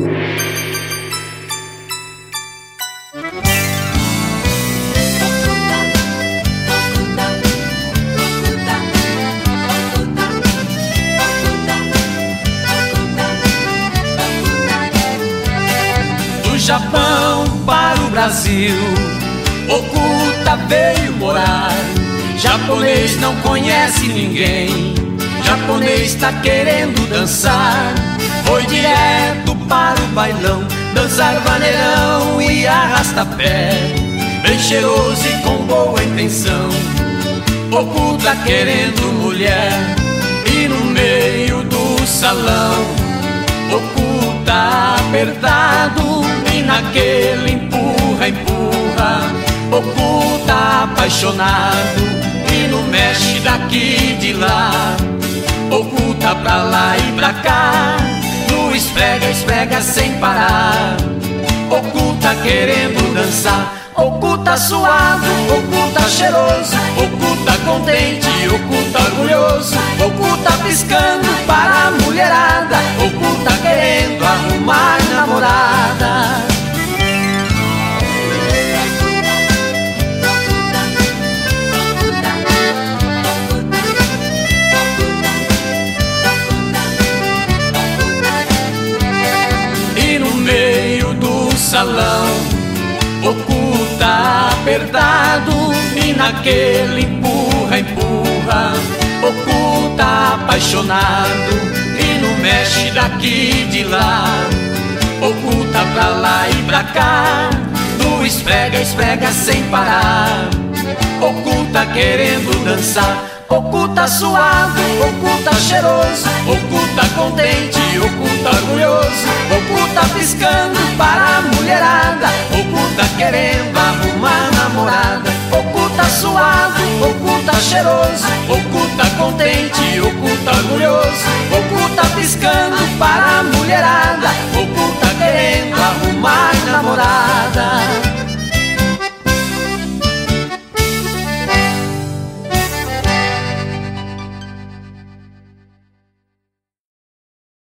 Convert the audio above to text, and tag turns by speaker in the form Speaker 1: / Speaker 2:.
Speaker 1: Do Japão para o Brasil, Okuta veio morar. Japonês não conhece ninguém, japonês tá querendo dançar. Foi direto para o bailão, dançar vaneirão e arrasta-pé, bem cheiroso e com boa intenção. Okuta querendo mulher, e no meio do salão, Okuta apertado, e naquele empurra, empurra, Okuta apaixonado, e no mexe daqui de lá, Okuta pra lá e pra cá, no esfrega, esfrega sem parar. Okuta querendo dançar, Okuta suado, Okuta cheiroso, Okuta contente, Okuta orgulhoso, Okuta piscando para a mulherada, Okuta querendo arrumar namorada. E no meio do salão, Okuta apertado, e naquele empurra, empurra, Okuta apaixonado, e no mexe daqui de lá, Okuta pra lá e pra cá, no esfrega, esfrega sem parar. Okuta querendo dançar, Okuta suado, Okuta cheiroso, Okuta contente, Okuta orgulhoso, Okuta piscando para a mulherada, Okuta querendo arrumar namorada. Okuta suado, Okuta cheiroso, Okuta contente, Okuta orgulhoso, Okuta